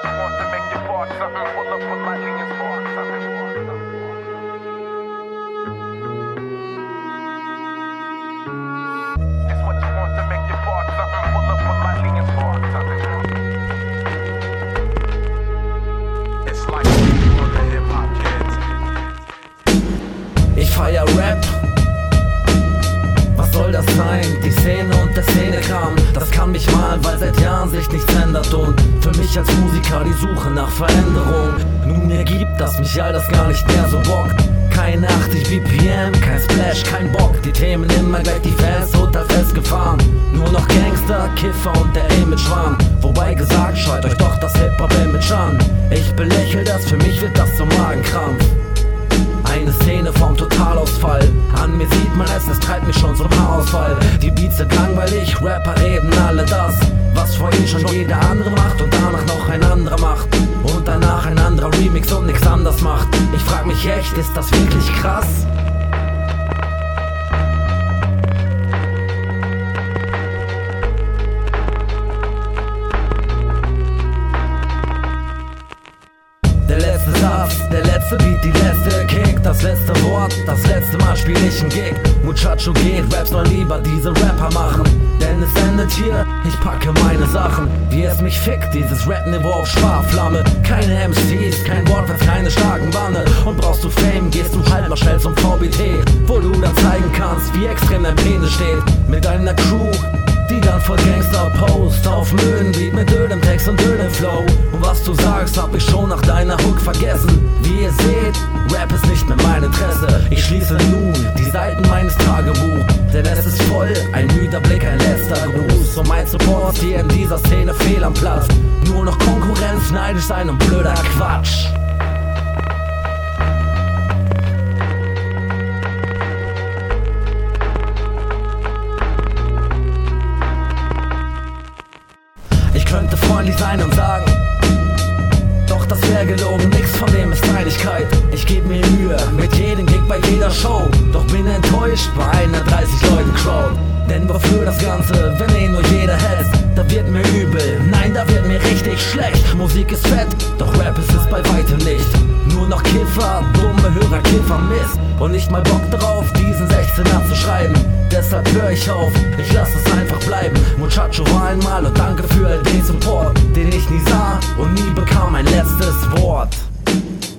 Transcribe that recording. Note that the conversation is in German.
Ich feier Rap. Was soll das sein? Die Szene und der Szenekram, das kann mich mal, weil seit Jahren sich nichts ändert. Und für mich als Musiker die Suche nach Veränderung. Nun ergibt das mich all das gar nicht mehr so bockt. Keine 80 BPM, kein Splash, kein Bock. Die Themen immer gleich, die Fans total festgefahren. Nur noch Gangster, Kiffer und der Imagewahn. Wobei gesagt, schaut euch doch das Hip-Hop-Image an. Ich belächel das, für mich wird das zum Magenkrampf. Eine Szene vom Totalausfall. An mir sieht man es treibt mich schon zum Haarausfall. Die Beats sind langweilig, Rapper reden alle das, was vor ihnen schon jeder andere macht und danach noch ein anderer macht. Und danach ein anderer Remix und nix anders macht. Ich frag mich echt, ist das wirklich krass? Der letzte Satz, der letzte Beat, die letzte Kick, das letzte Wort, das letzte Mal spiel ich ein Gig. Muchacho geht, Raps mal lieber diese Rapper machen, denn es endet hier, ich packe meine Sachen. Wie es mich fickt, dieses Rap-Niveau auf Sparflamme. Keine MCs, kein Wortwitz, keine starken Banne. Und brauchst du Fame, gehst du halt mal schnell zum VBT, wo du dann zeigen kannst, wie extrem dein Penis steht. Mit deiner Crew, die dann vor Gangster post auf Mühlenbeat mit ödem Text und ödem Flow. Und was du sagst, hab ich schon nach deiner Hook vergessen. Wie ihr seht, Rap ist nicht mehr mein Interesse. Ich schließe nun die Seiten meines Tagebuchs, denn es ist voll, ein müder Blick, ein letzter Gruß. Und mein Support hier in dieser Szene fehl am Platz. Nur noch Konkurrenz, neidisch sein und blöder Quatsch. Ich könnte freundlich sein und sagen, doch das wäre gelogen, nix von dem ist Kleinigkeit. Ich geb mir Mühe, mit jedem Gig bei jeder Show, doch bin enttäuscht bei einer 30 Leuten Crowd. Denn wofür das Ganze, wenn nur jeder hetzt? Da wird mir übel, nein, da wird mir richtig schlecht. Musik ist fett, doch Rap ist es bei weitem nicht. Nur noch Kiffer, dumme Hörer, Kiffer, Mist. Und nicht mal Bock drauf, diesen 16er zu schreiben. Deshalb hör ich auf, ich lass es einfach bleiben. Muchacho war einmal und danke für all den Support, den ich nie sah und nie bekam ein letztes Wort.